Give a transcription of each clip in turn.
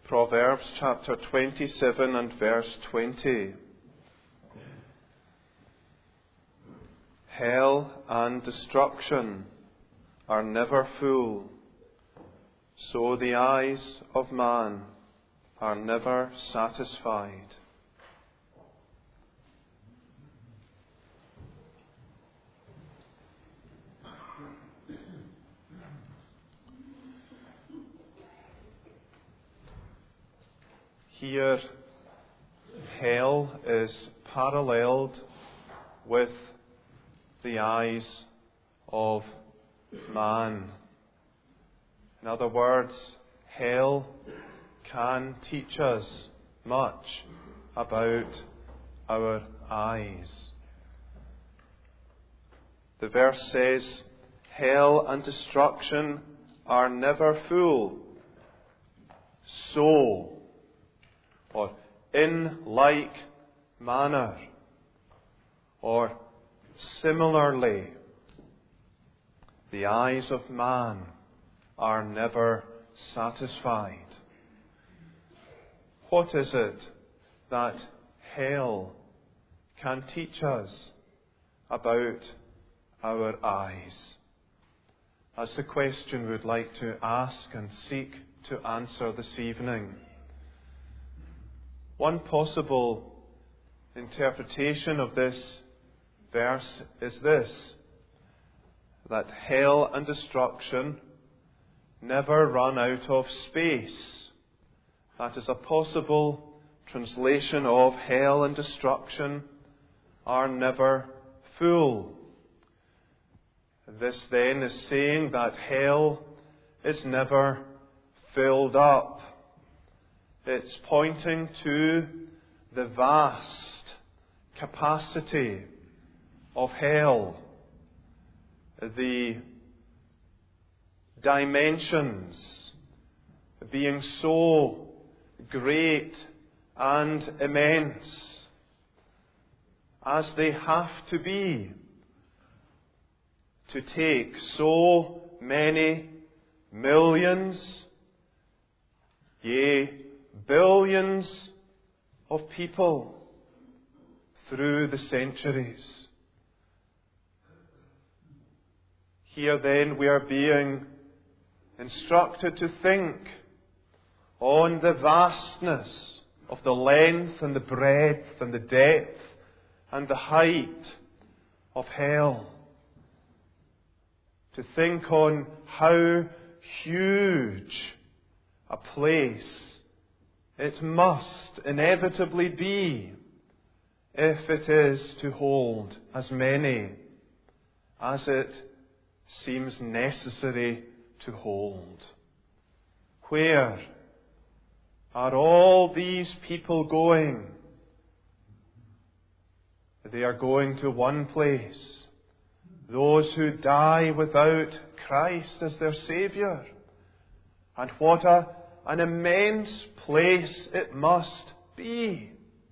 Proverbs chapter 27 and verse 20. Hell and destruction are never full, so the eyes of man are never satisfied. Here, hell is paralleled with the eyes of man. In other words, hell can teach us much about our eyes. The verse says, hell and destruction are never full, so, or in like manner, or similarly, the eyes of man are never satisfied. What is it that hell can teach us about our eyes? That's the question we'd like to ask and seek to answer this evening. One possible interpretation of this verse is this: that hell and destruction never run out of space. That is a possible translation of hell and destruction are never full. This then is saying that hell is never filled up. It's pointing to the vast capacity of hell, the dimensions being so great and immense, as they have to be, to take so many millions, yea, billions of people through the centuries. Here then we are being instructed to think on the vastness of the length and the breadth and the depth and the height of hell. To think on how huge a place it must inevitably be if it is to hold as many as it seems necessary to hold. Where are all these people going? They are going to one place: those who die without Christ as their Saviour. And what an immense place it must be.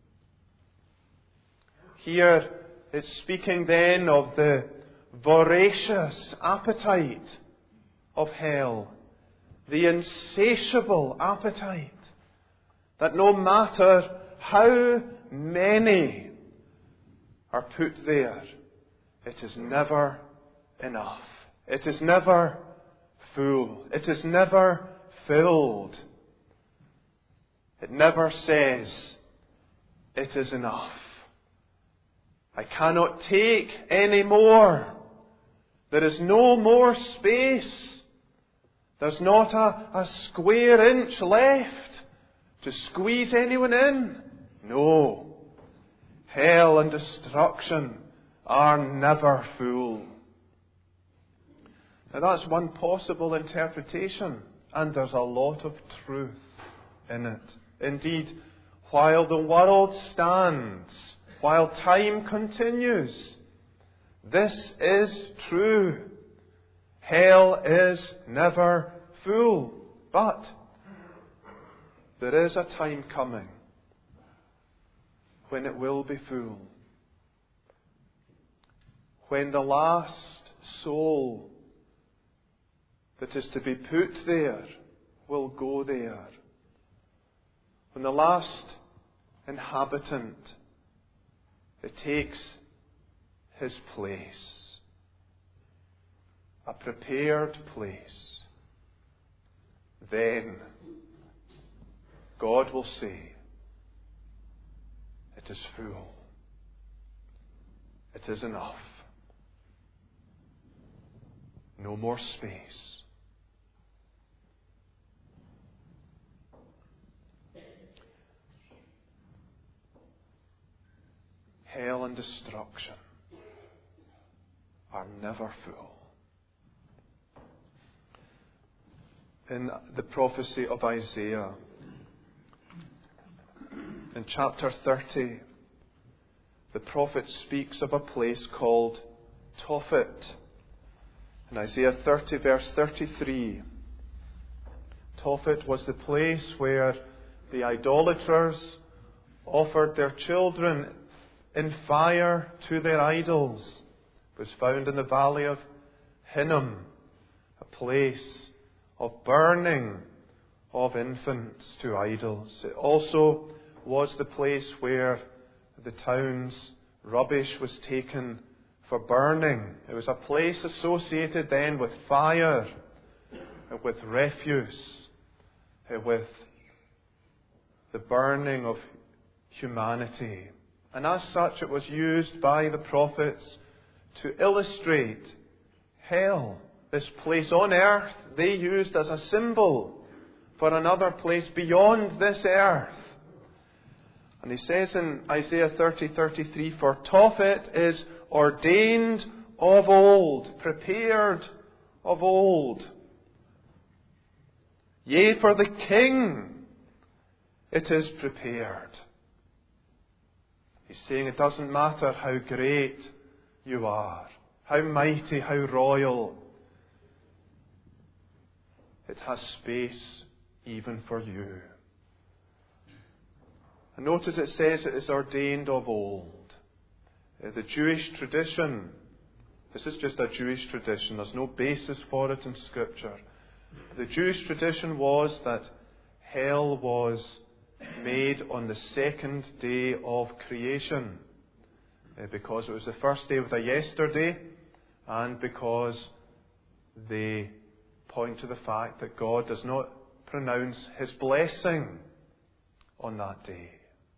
Here it's speaking then of the voracious appetite of hell, the insatiable appetite, that no matter how many are put there, it is never enough. It is never full. It is never filled. It never says, it is enough. I cannot take any more. There is no more space. There's not a square inch left to squeeze anyone in. No. Hell and destruction are never full. Now that's one possible interpretation, and there's a lot of truth in it. Indeed, while the world stands, while time continues, this is true. Hell is never full. But there is a time coming when it will be full. When the last soul that is to be put there will go there. when the last inhabitant takes his place, a prepared place, then God will say, it is full. It is enough. No more space. Hell and destruction are never full. In the prophecy of Isaiah, in chapter 30, the prophet speaks of a place called Tophet. In Isaiah 30, verse 33, Tophet was the place where the idolaters offered their children in fire to their idols. It was found in the valley of Hinnom, a place of burning of infants to idols. It also was the place where the town's rubbish was taken for burning. It was a place associated then with fire, with refuse, with the burning of humanity. And as such, it was used by the prophets to illustrate hell, this place on earth they used as a symbol for another place beyond this earth. And he says in Isaiah 30:33, for Tophet is ordained of old, prepared of old. Yea, for the king it is prepared. He's saying it doesn't matter how great you are, how mighty, how royal. It has space even for you. And notice it says it is ordained of old. The Jewish tradition, this is just a Jewish tradition, there's no basis for it in Scripture. The Jewish tradition was that hell was made on the second day of creation, because it was the first day of the yesterday, and because they point to the fact that God does not pronounce His blessing on that day.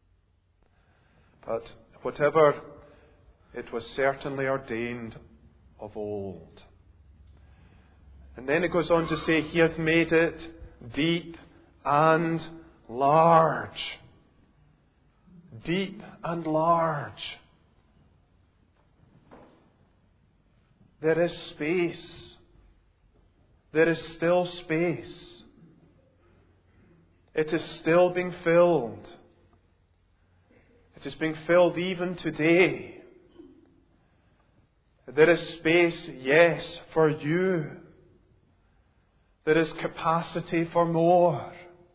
But whatever, it was certainly ordained of old. And then it goes on to say, He hath made it deep and large. Deep and large. There is space. There is still space. It is still being filled. It is being filled even today. There is space, yes, for you. There is capacity for more.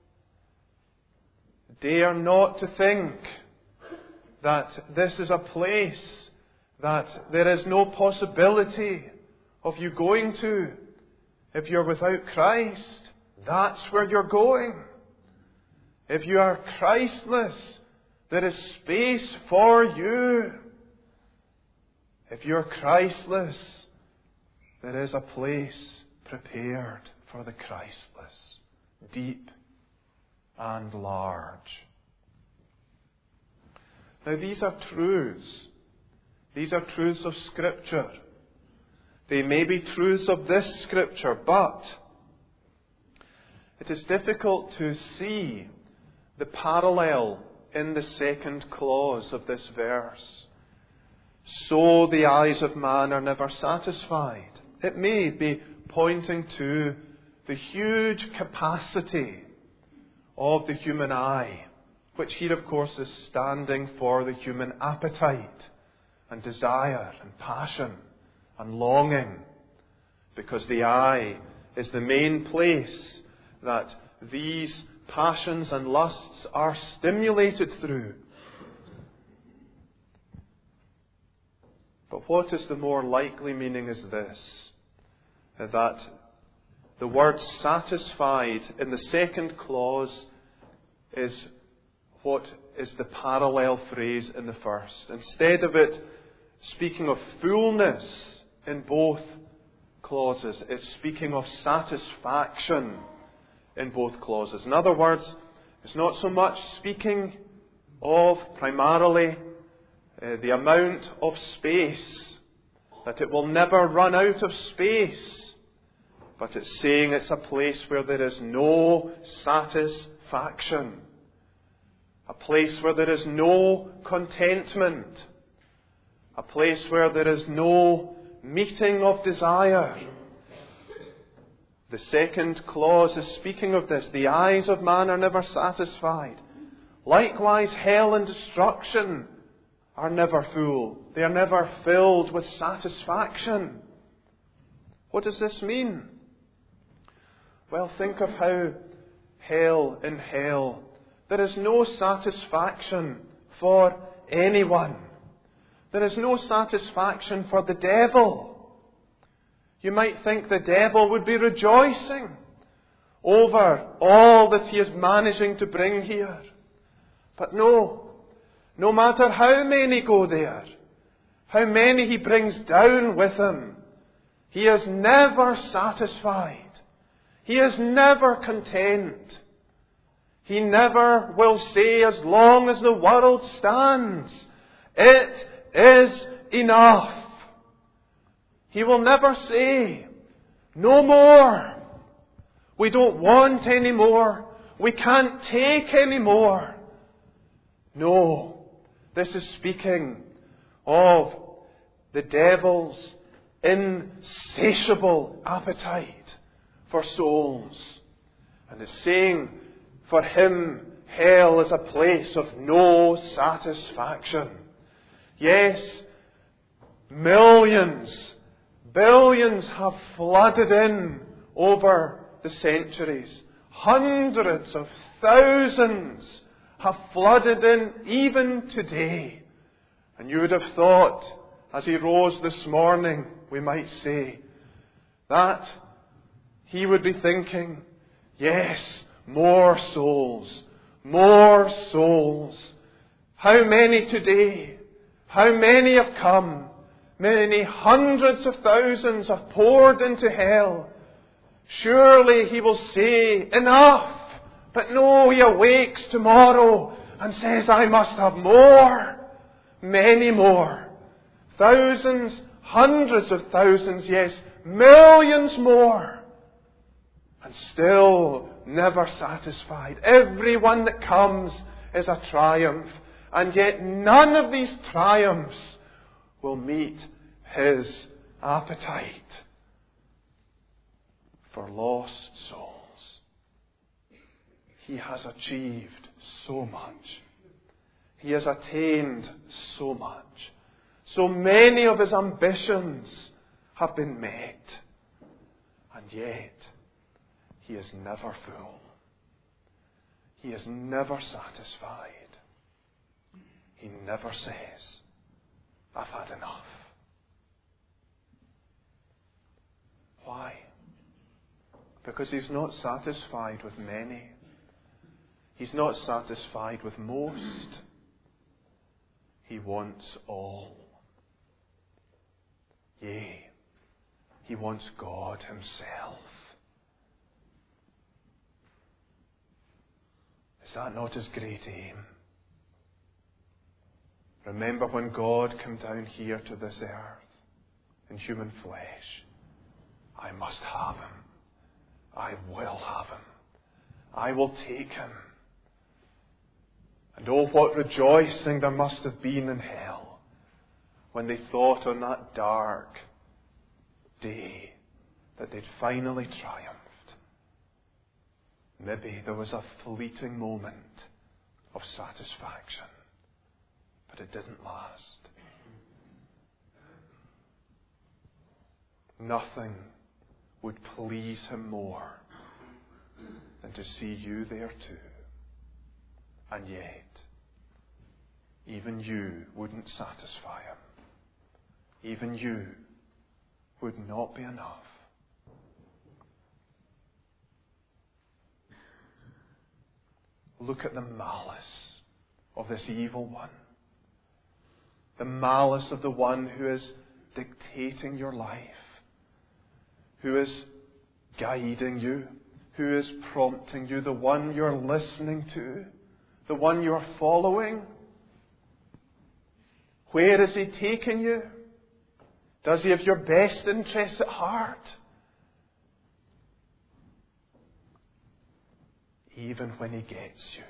Dare not to think that this is a place that there is no possibility of you going to. If you're without Christ, that's where you're going. If you are Christless, there is space for you. If you're Christless, there is a place prepared for the Christless, deep and large. Now these are truths. These are truths of Scripture. They may be truths of this Scripture, but it is difficult to see the parallel in the second clause of this verse. So the eyes of man are never satisfied. It may be pointing to the huge capacity of the human eye, which here of course is standing for the human appetite and desire and passion and longing, because the eye is the main place that these passions and lusts are stimulated through. But what is the more likely meaning is this, that the word satisfied in the second clause is what is the parallel phrase in the first. Instead of it speaking of fullness in both clauses, it's speaking of satisfaction in both clauses. In other words, it's not so much speaking of primarily the amount of space, that it will never run out of space, but it's saying it's a place where there is no satisfaction, a place where there is no contentment, a place where there is no meeting of desire. The second clause is speaking of this. The eyes of man are never satisfied. Likewise, hell and destruction are never full. They are never filled with satisfaction. What does this mean? Well, think of how in hell, there is no satisfaction for anyone. There is no satisfaction for the devil. You might think the devil would be rejoicing over all that he is managing to bring here. But no matter how many go there, how many he brings down with him, he is never satisfied. He is never content. He never will say, as long as the world stands, it is enough. He will never say, no more. We don't want any more. We can't take any more. No, this is speaking of the devil's insatiable appetite for souls. And it's saying, for him, hell is a place of no satisfaction. Yes, millions, billions have flooded in over the centuries. Hundreds of thousands have flooded in even today. And you would have thought, as he rose this morning, we might say, that he would be thinking, yes, more souls, more souls. How many today? How many have come? Many hundreds of thousands have poured into hell. Surely he will say, enough. But no, he awakes tomorrow and says, I must have more. Many more. Thousands, hundreds of thousands, yes, millions more. And still never satisfied. Every one that comes is a triumph. And yet none of these triumphs will meet his appetite for lost souls. He has achieved so much. He has attained so much. So many of his ambitions have been met. And yet, he is never full. He is never satisfied. He never says, I've had enough. Why? Because he's not satisfied with many. He's not satisfied with most. He wants all. Yea, he wants God himself. Is that not his great aim? Remember when God came down here to this earth in human flesh. I must have him. I will have him. I will take him. And oh, what rejoicing there must have been in hell when they thought on that dark day that they'd finally triumphed. Maybe there was a fleeting moment of satisfaction, but it didn't last. Nothing would please him more than to see you there too. And yet, even you wouldn't satisfy him. Even you would not be enough. Look at the malice of this evil one. The malice of the one who is dictating your life, who is guiding you, who is prompting you, the one you're listening to, the one you're following. Where is he taking you? Does he have your best interests at heart? Even when he gets you.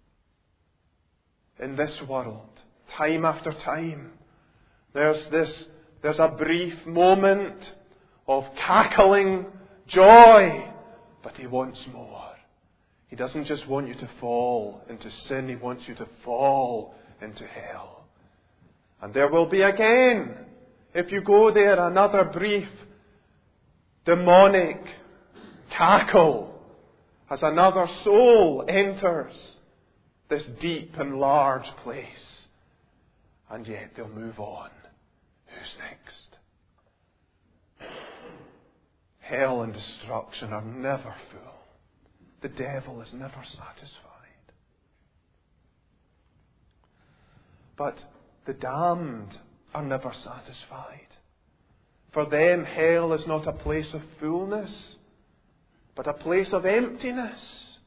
In this world, time after time, there's a brief moment of cackling joy, but he wants more. He doesn't just want you to fall into sin, he wants you to fall into hell. And there will be again, if you go there, another brief demonic cackle as another soul enters this deep and large place. And yet they'll move on. Who's next? Hell and destruction are never full. The devil is never satisfied. But the damned are never satisfied. For them, hell is not a place of fullness, but a place of emptiness.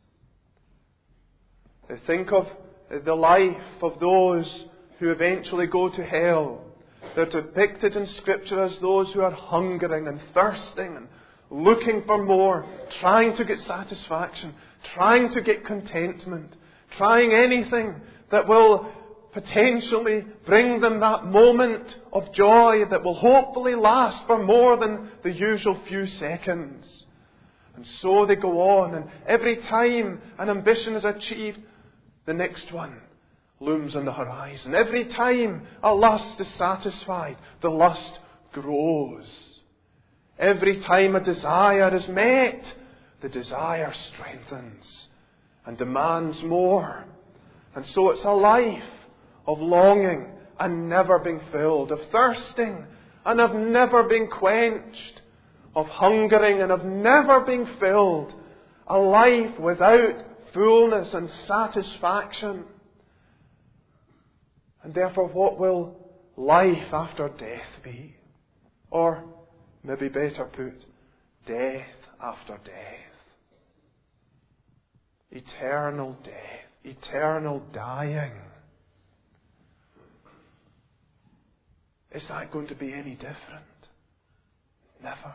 Think of the life of those who eventually go to hell. They're depicted in Scripture as those who are hungering and thirsting and looking for more, trying to get satisfaction, trying to get contentment, trying anything that will potentially bring them that moment of joy that will hopefully last for more than the usual few seconds. And so they go on, and every time an ambition is achieved, the next one looms on the horizon. Every time a lust is satisfied, the lust grows. Every time a desire is met, the desire strengthens and demands more. And so it's a life of longing and never being filled, of thirsting and of never being quenched, of hungering and of never being filled. A life without fullness and satisfaction. And therefore, what will life after death be? Or, maybe better put, death after death. Eternal death, eternal dying. Is that going to be any different? Never.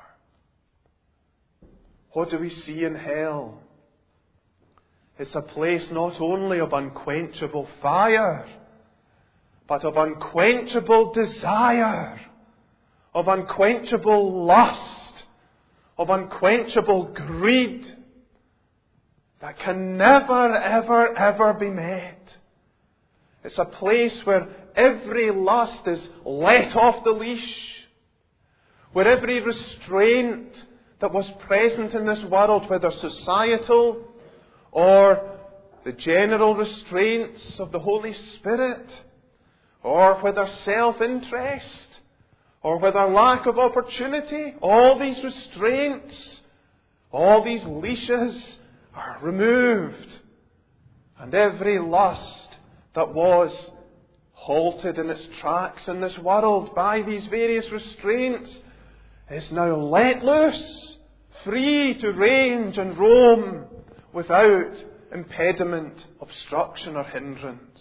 What do we see in hell? It's a place not only of unquenchable fire, but of unquenchable desire, of unquenchable lust, of unquenchable greed that can never, ever, ever be met. It's a place where every lust is let off the leash, where every restraint that was present in this world, whether societal or the general restraints of the Holy Spirit, or whether self-interest, or whether lack of opportunity, all these restraints, all these leashes are removed. And every lust that was halted in its tracks in this world by these various restraints is now let loose, free to range and roam without impediment, obstruction or hindrance.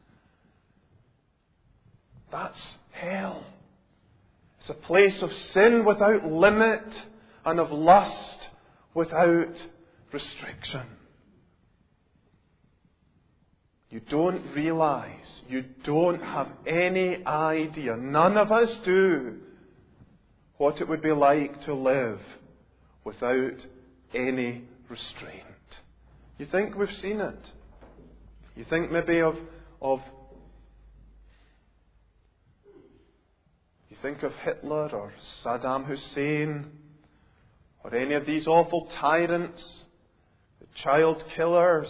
That's hell. It's a place of sin without limit and of lust without restriction. You don't realize, you don't have any idea, none of us do, what it would be like to live without any restraint. You think we've seen it? You think maybe of you think of Hitler or Saddam Hussein or any of these awful tyrants, the child killers,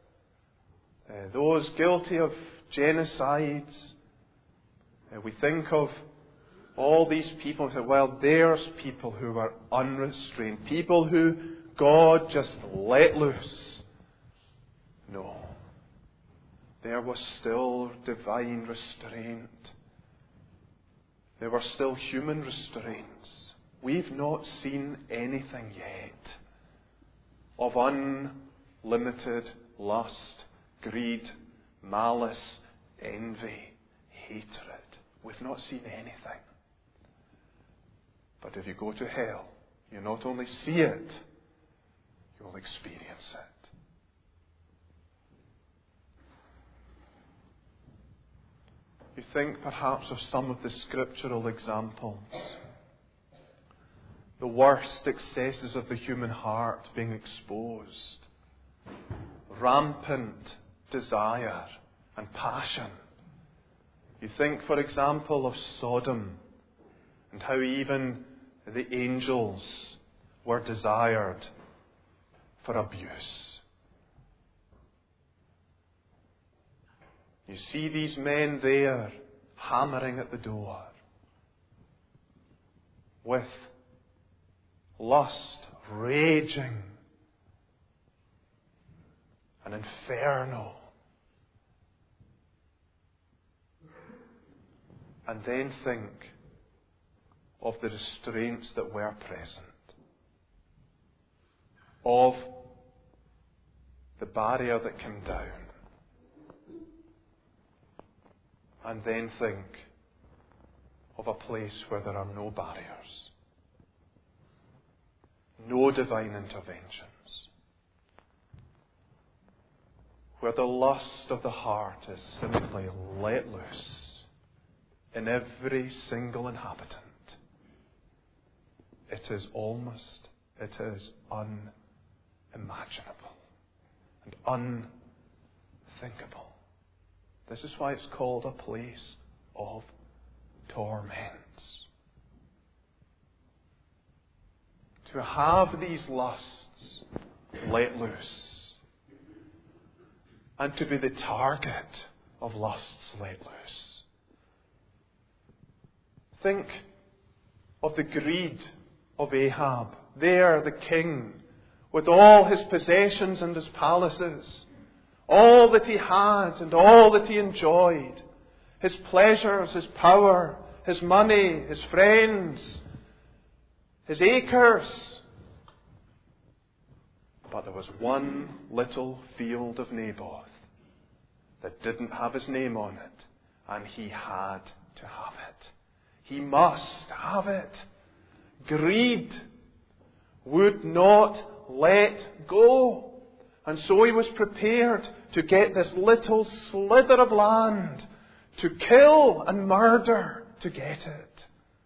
those guilty of genocides. We think of all these people and say, well, there's people who are unrestrained, people who God just let loose. No. there was still divine restraint. There were still human restraints. We've not seen anything yet of unlimited lust, greed, malice, envy, hatred. We've not seen anything. But if you go to hell, you not only see it, you will experience it. You think perhaps of some of the scriptural examples. The worst excesses of the human heart being exposed. Rampant desire and passion. You think, for example, of Sodom and how even the angels were desired for abuse. You see these men there hammering at the door with lust raging, an inferno. And then think of the restraints that were present, of the barrier that came down. And then think of a place where there are no barriers, no divine interventions, where the lust of the heart is simply let loose in every single inhabitant. It is unimaginable and unthinkable. This is why it's called a place of torments. To have these lusts let loose, and to be the target of lusts let loose. Think of the greed of Ahab. There, the king, with all his possessions and his palaces, all that he had and all that he enjoyed, his pleasures, his power, his money, his friends, his acres. But there was one little field of Naboth that didn't have his name on it, and he had to have it. He must have it. Greed would not let go. And so he was prepared to get this little slither of land, to kill and murder to get it.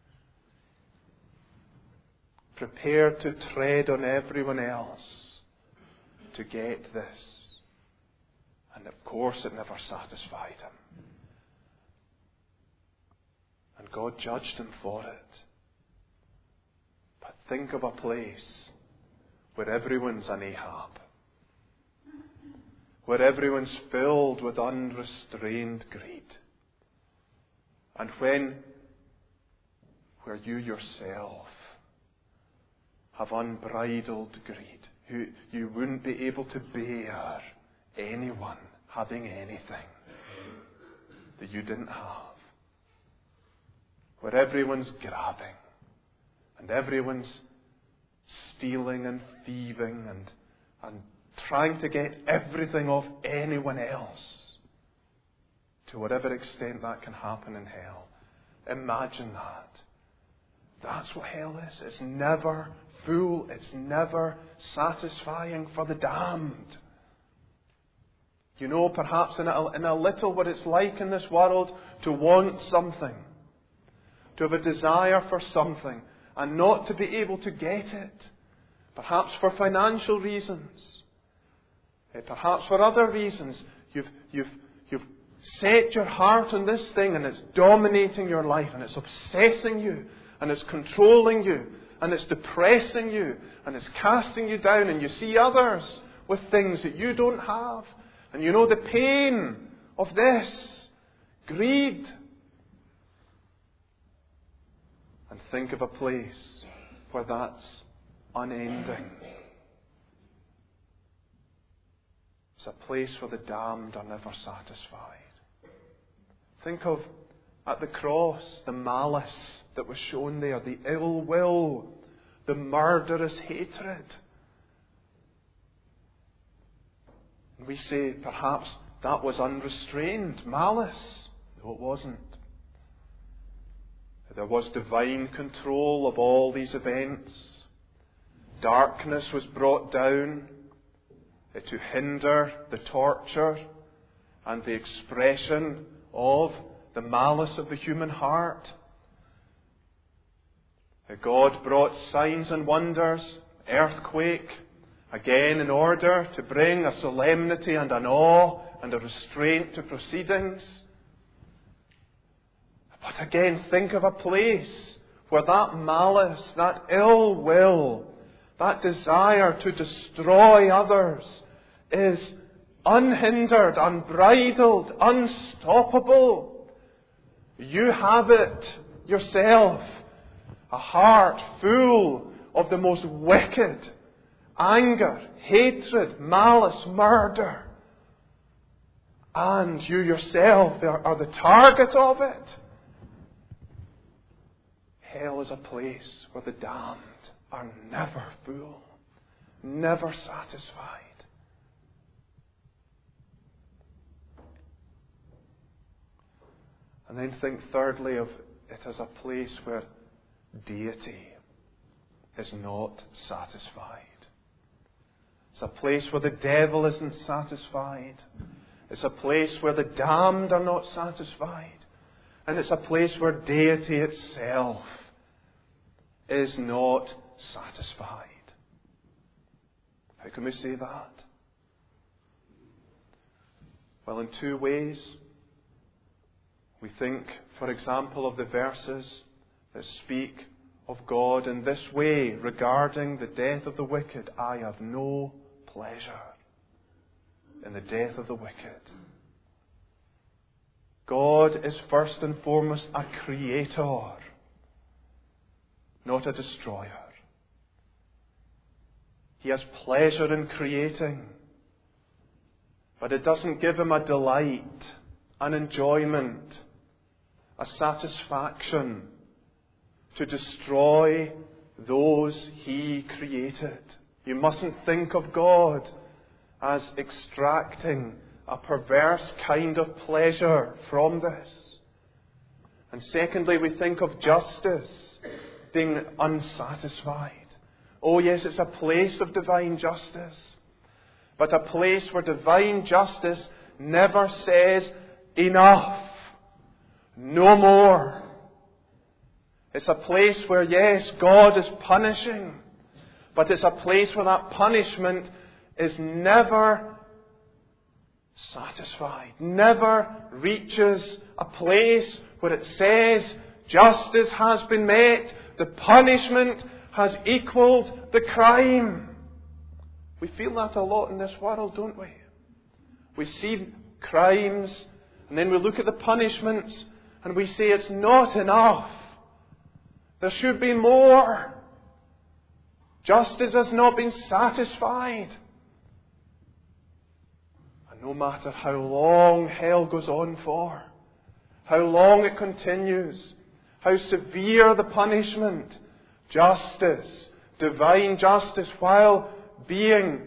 Prepared to tread on everyone else to get this. And of course it never satisfied him. And God judged him for it. But think of a place where everyone's an Ahab, where everyone's filled with unrestrained greed, and where you yourself have unbridled greed, you wouldn't be able to bear anyone having anything that you didn't have, where everyone's grabbing and everyone's stealing and thieving and trying to get everything off anyone else, to whatever extent that can happen in hell. Imagine that. That's what hell is. It's never full. It's never satisfying for the damned. You know, perhaps in a little what it's like in this world to want something, to have a desire for something, and not to be able to get it. Perhaps for financial reasons. Perhaps for other reasons. You've set your heart on this thing and it's dominating your life and it's obsessing you and it's controlling you and it's depressing you and it's casting you down, and you see others with things that you don't have. And you know the pain of this. Greed. And think of a place where that's unending. It's a place where the damned are never satisfied. Think of, at the cross, the malice that was shown there, the ill will, the murderous hatred. And we say, perhaps that was unrestrained malice. No, it wasn't. There was divine control of all these events. Darkness was brought down to hinder the torture and the expression of the malice of the human heart. God brought signs and wonders, earthquake, again in order to bring a solemnity and an awe and a restraint to proceedings. But again, think of a place where that malice, that ill will, that desire to destroy others is unhindered, unbridled, unstoppable. You have it yourself. A heart full of the most wicked anger, hatred, malice, murder. And you yourself are the target of it. Hell is a place where the damned are never full, never satisfied. And then think thirdly of it as a place where deity is not satisfied. It's a place where the devil isn't satisfied. It's a place where the damned are not satisfied. And it's a place where deity itself is not satisfied. How can we say that? Well, in two ways. We think, for example, of the verses that speak of God in this way regarding the death of the wicked. I have no pleasure in the death of the wicked. God is first and foremost a creator, not a destroyer. He has pleasure in creating, but it doesn't give him a delight, an enjoyment, a satisfaction to destroy those He created. You mustn't think of God as extracting a perverse kind of pleasure from this. And secondly, we think of justice being unsatisfied. Oh yes, it's a place of divine justice, but a place where divine justice never says enough, no more. It's a place where, yes, God is punishing, but it's a place where that punishment is never satisfied, never reaches a place where it says justice has been met, the punishment has equaled the crime. We feel that a lot in this world, don't we? We see crimes, and then we look at the punishments, and we say it's not enough. There should be more. Justice has not been satisfied. And no matter how long hell goes on for, how long it continues, how severe the punishment, justice, divine justice, while being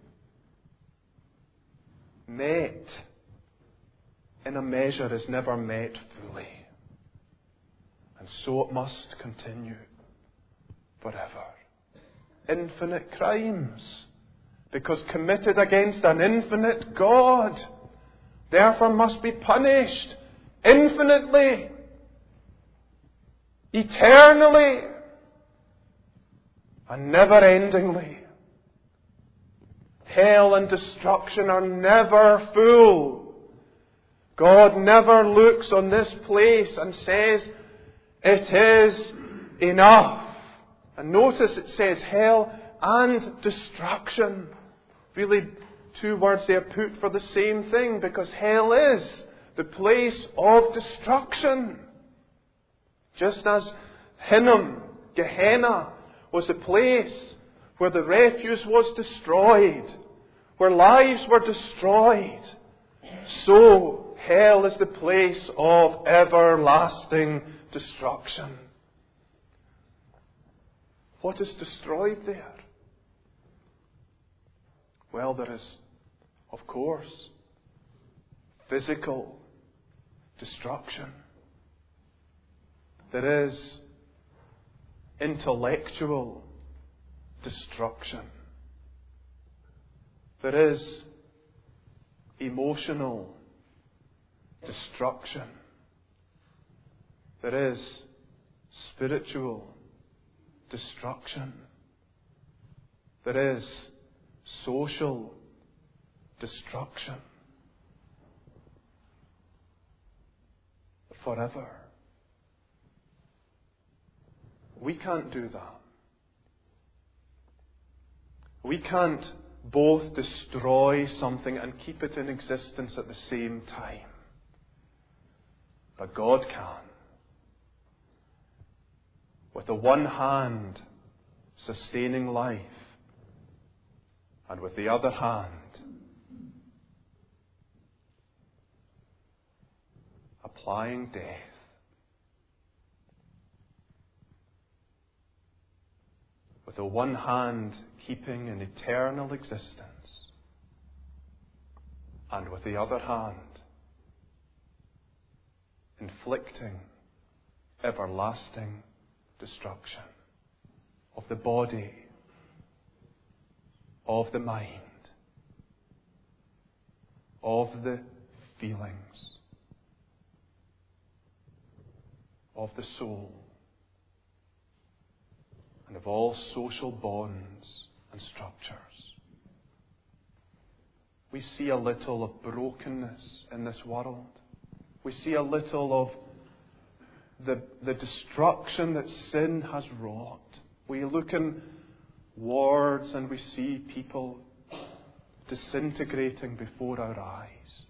met in a measure, is never met fully. And so it must continue forever. Infinite crimes, because committed against an infinite God, therefore must be punished infinitely, eternally, and never-endingly. Hell and destruction are never full. God never looks on this place and says, it is enough. And notice it says hell and destruction. Really, two words there put for the same thing, because hell is the place of destruction. Just as Hinnom, Gehenna, was the place where the refuse was destroyed, where lives were destroyed, so hell is the place of everlasting destruction. What is destroyed there? Well, there is, of course, physical destruction. There is intellectual destruction. There is emotional destruction. There is spiritual destruction. There is social destruction. Forever. We can't do that. We can't both destroy something and keep it in existence at the same time. But God can. With the one hand sustaining life, and with the other hand applying death. With the one hand keeping an eternal existence, and with the other hand inflicting everlasting destruction of the body, of the mind, of the feelings, of the soul, and of all social bonds and structures. We see a little of brokenness in this world. We see a little of the destruction that sin has wrought. We look in wards and we see people disintegrating before our eyes.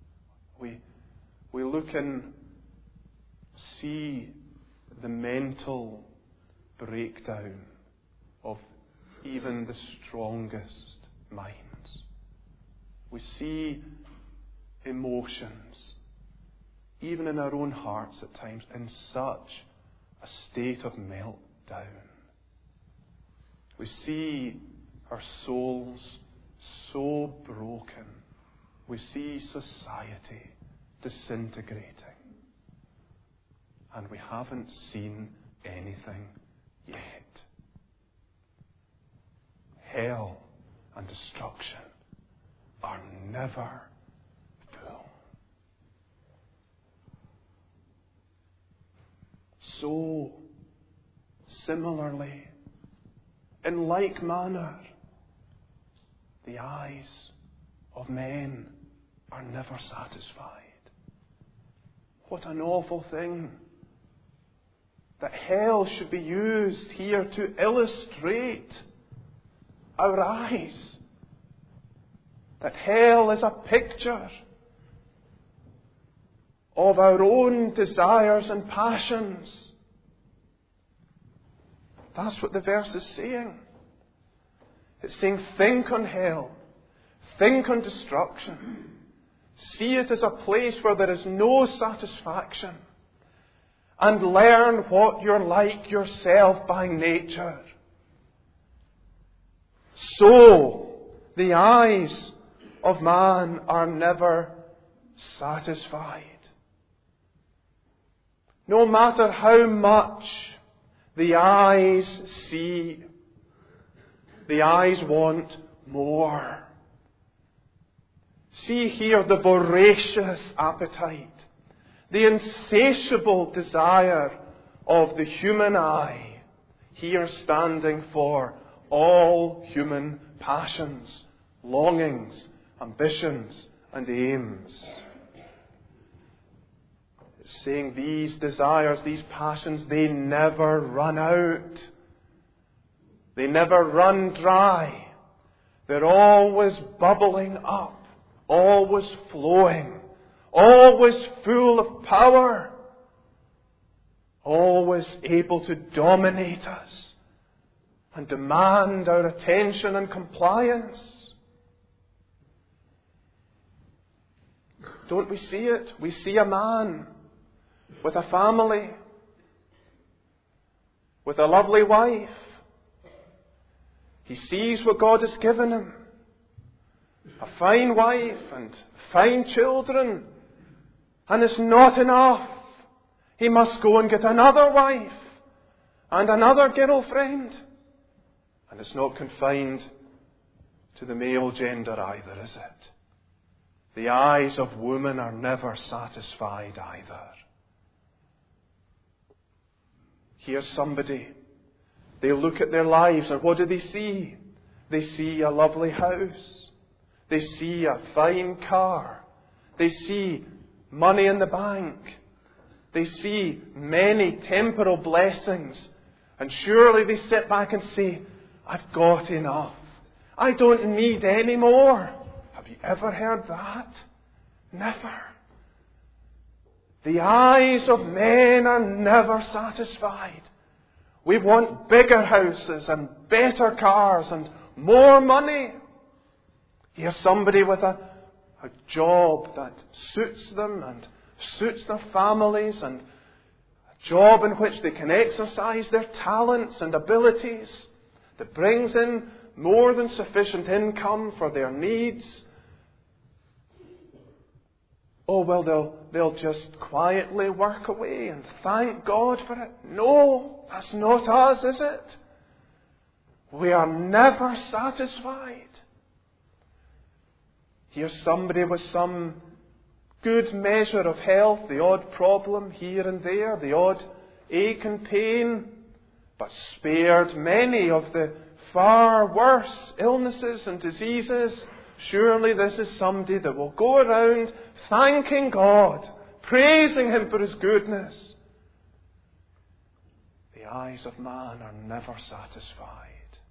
We look and see the mental breakdown of even the strongest minds. We see emotions, even in our own hearts at times, in such a state of meltdown. We see our souls so broken. We see society disintegrating. And we haven't seen anything yet. Hell and destruction are never full. So, similarly, in like manner, the eyes of men are never satisfied. What an awful thing that hell should be used here to illustrate our eyes. That hell is a picture of our own desires and passions. That's what the verse is saying. It's saying, think on hell. Think on destruction. See it as a place where there is no satisfaction. And learn what you're like yourself by nature. So, the eyes of man are never satisfied. No matter how much the eyes see, the eyes want more. See here the voracious appetite, the insatiable desire of the human eye, here standing for all human passions, longings, ambitions, and aims. It's saying these desires, these passions, they never run out. They never run dry. They're always bubbling up, always flowing, always full of power, always able to dominate us and demand our attention and compliance. Don't we see it? We see a man with a family, with a lovely wife. He sees what God has given him. A fine wife and fine children. And it's not enough. He must go and get another wife and another girlfriend. And it's not confined to the male gender either, is it? The eyes of women are never satisfied either. Here's somebody. They look at their lives and what do they see? They see a lovely house. They see a fine car. They see money in the bank. They see many temporal blessings. And surely they sit back and say, I've got enough. I don't need any more. Have you ever heard that? Never. The eyes of men are never satisfied. We want bigger houses and better cars and more money. Here's somebody with a job that suits them and suits their families, and a job in which they can exercise their talents and abilities, that brings in more than sufficient income for their needs. Oh, well, they'll just quietly work away and thank God for it. No, that's not us, is it? We are never satisfied. Here's somebody with some good measure of health, the odd problem here and there, the odd ache and pain, but spared many of the far worse illnesses and diseases. Surely this is somebody that will go around thanking God, praising Him for His goodness. The eyes of man are never satisfied.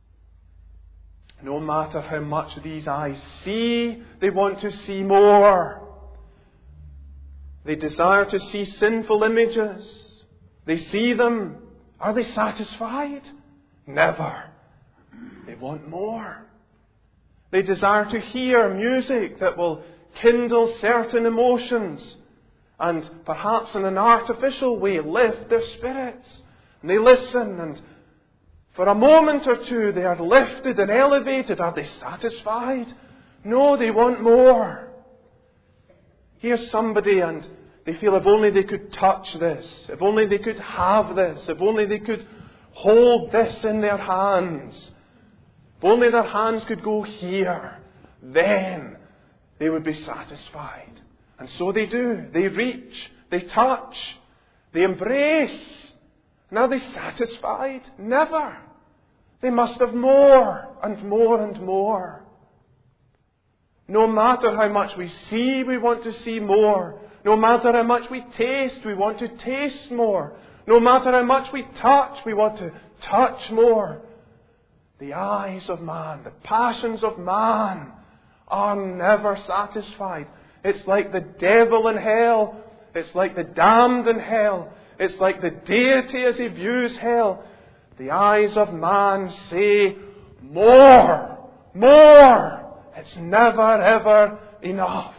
No matter how much these eyes see, they want to see more. They desire to see sinful images. They see them. Are they satisfied? Never. They want more. They desire to hear music that will kindle certain emotions and perhaps in an artificial way lift their spirits. And they listen, and for a moment or two they are lifted and elevated. Are they satisfied? No, they want more. Here's somebody and they feel if only they could touch this, if only they could have this, if only they could hold this in their hands, if only their hands could go here, then they would be satisfied. And so they do. They reach, they touch, they embrace. Now are they satisfied? Never. They must have more and more and more. No matter how much we see, we want to see more. No matter how much we taste, we want to taste more. No matter how much we touch, we want to touch more. The eyes of man, the passions of man are never satisfied. It's like the devil in hell. It's like the damned in hell. It's like the deity as he views hell. The eyes of man say, more, more. It's never ever enough.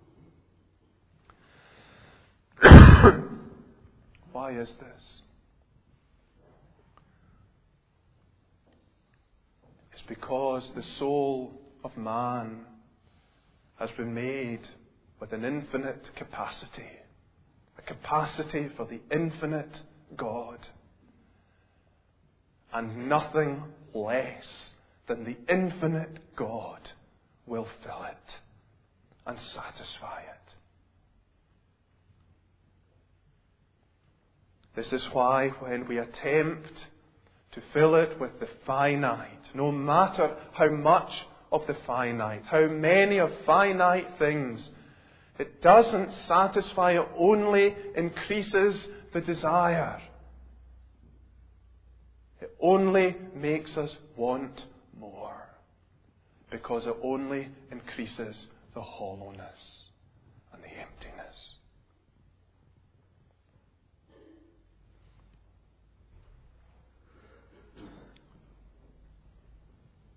Why is this? It's because the soul of man has been made with an infinite capacity. A capacity for the infinite God. And nothing less than the infinite God will fill it and satisfy it. This is why when we attempt to fill it with the finite, no matter how much of the finite, how many of finite things, it doesn't satisfy, it only increases the desire. It only makes us want more, because it only increases the hollowness and the emptiness.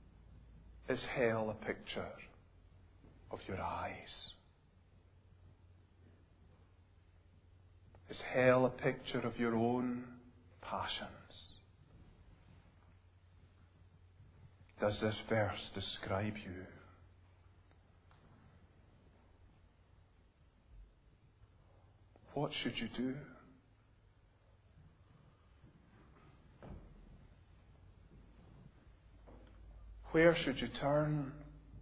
Is hell a picture of your eyes? Is hell a picture of your own passions? Does this verse describe you? What should you do? Where should you turn?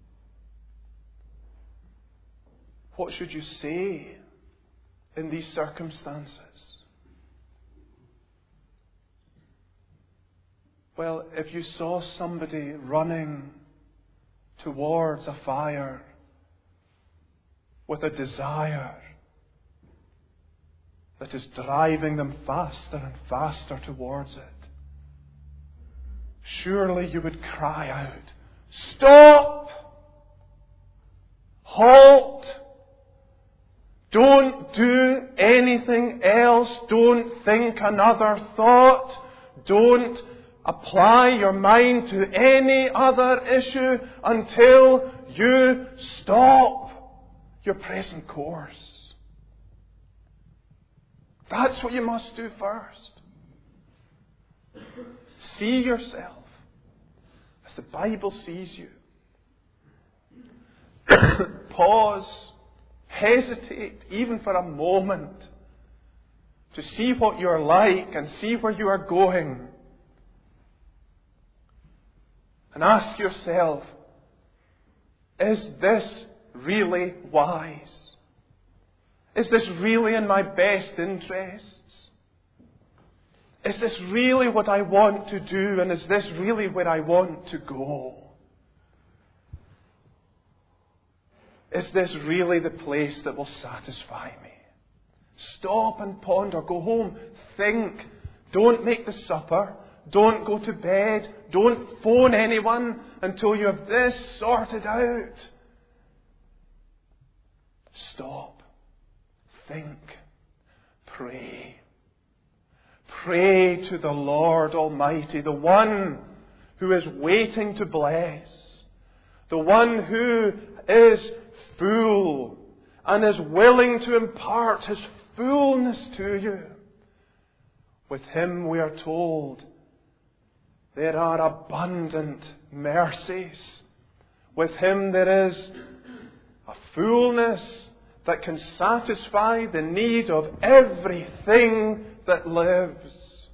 What should you say in these circumstances? Well, if you saw somebody running towards a fire with a desire that is driving them faster and faster towards it, surely you would cry out, "Stop! Halt! Don't do anything else. Don't think another thought. Don't apply your mind to any other issue until you stop your present course." That's what you must do first. See yourself as the Bible sees you. Pause. Hesitate even for a moment to see what you're like and see where you are going. And ask yourself, is this really wise? Is this really in my best interests? Is this really what I want to do? And is this really where I want to go? Is this really the place that will satisfy me? Stop and ponder. Go home. Think. Don't make the supper. Don't go to bed. Don't phone anyone until you have this sorted out. Stop. Think. Pray. Pray to the Lord Almighty, the one who is waiting to bless, the one who is full and is willing to impart His fullness to you. With Him, we are told, there are abundant mercies. With Him there is a fullness that can satisfy the need of everything that lives.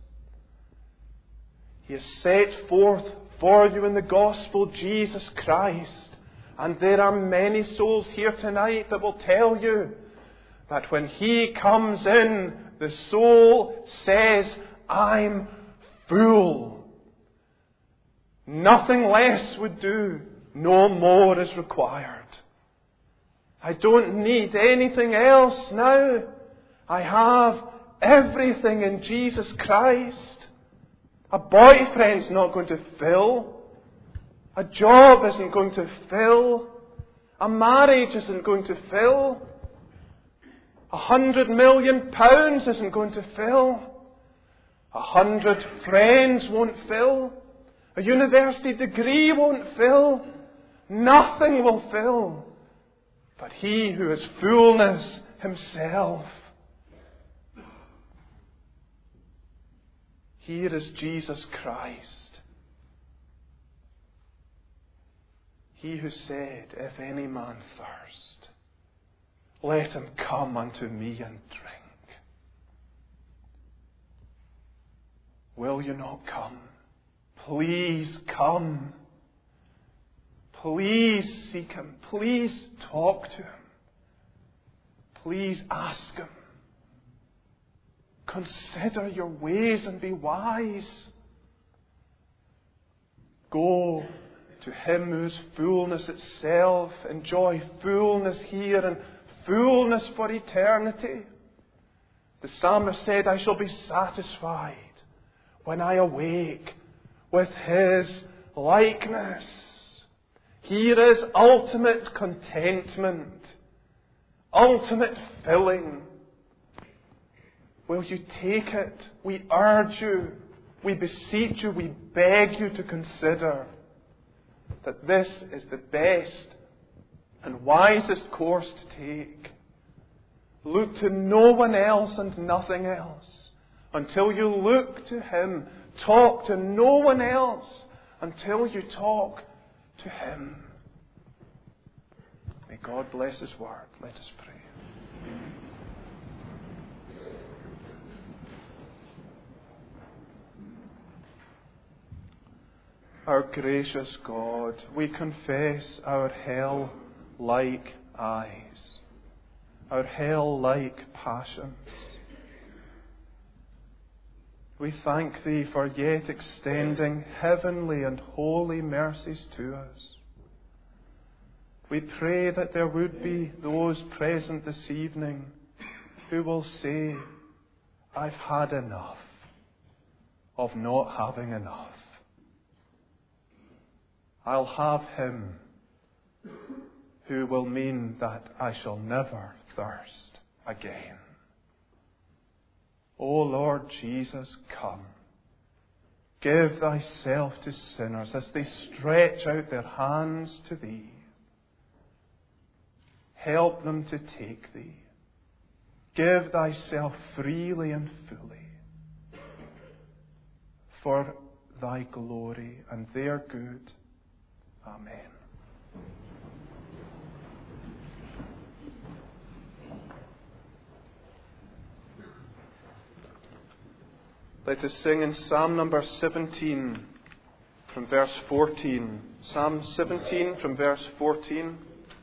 He has set forth for you in the gospel Jesus Christ. And there are many souls here tonight that will tell you that when He comes in, the soul says, "I'm full." Nothing less would do. No more is required. I don't need anything else now. I have everything in Jesus Christ. A boyfriend's not going to fill. A job isn't going to fill. A marriage isn't going to fill. 100 million pounds isn't going to fill. 100 friends won't fill. A university degree won't fill. Nothing will fill. But He who is fullness Himself. Here is Jesus Christ. He who said, "If any man thirst, let him come unto me and drink." Will you not come? Please come. Please seek Him. Please talk to Him. Please ask Him. Consider your ways and be wise. Go to Him who is fullness itself. Enjoy fullness here and fullness for eternity. The psalmist said, "I shall be satisfied when I awake with His likeness." Here is ultimate contentment, ultimate filling. Will you take it? We urge you, we beseech you, we beg you to consider that this is the best and wisest course to take. Look to no one else and nothing else until you look to Him. Talk to no one else until you talk to Him. May God bless His word. Let us pray. Our gracious God, we confess our hell-like eyes, our hell-like passions. We thank Thee for yet extending heavenly and holy mercies to us. We pray that there would be those present this evening who will say, I've had enough of not having enough. I'll have Him who will mean that I shall never thirst again. O Lord Jesus, come. Give Thyself to sinners as they stretch out their hands to Thee. Help them to take Thee. Give Thyself freely and fully for Thy glory and their good. Amen. Let us sing in Psalm number 17 from verse 14. Psalm 17 from verse 14.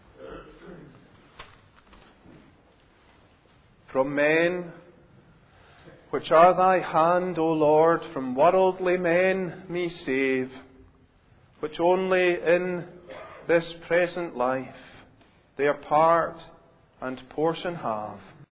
From men, which are Thy hand, O Lord, from worldly men me save, which only in this present life their part and portion have.